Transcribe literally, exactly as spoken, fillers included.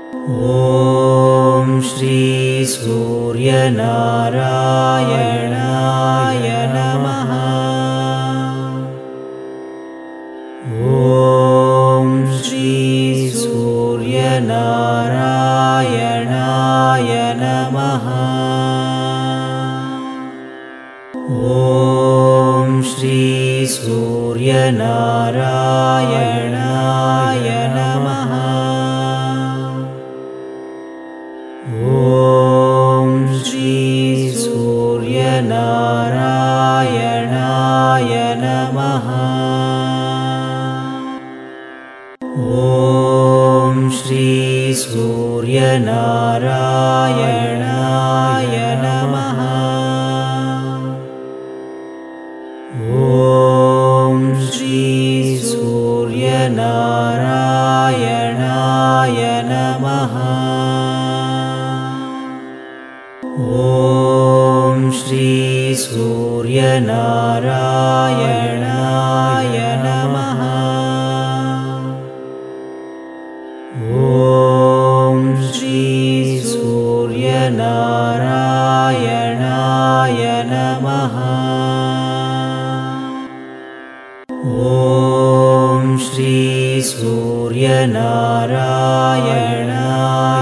ॐ श्री सूर्यनारायणाय नमः। ॐ श्री सूर्यनारायणाय नमः। ॐ श्री सूर्यनारायणाय नमः। ॐ श्री सूर्यनारायणाय नमः। ॐ श्री सूर्यनारायणाय नमः। ॐ श्री सूर्यनारायणाय नमः। ॐ श्री सूर्यनारायणाय नमः। ॐ श्री सूर्यनारायणाय नमः। ॐ श्री सूर्यनारायणाय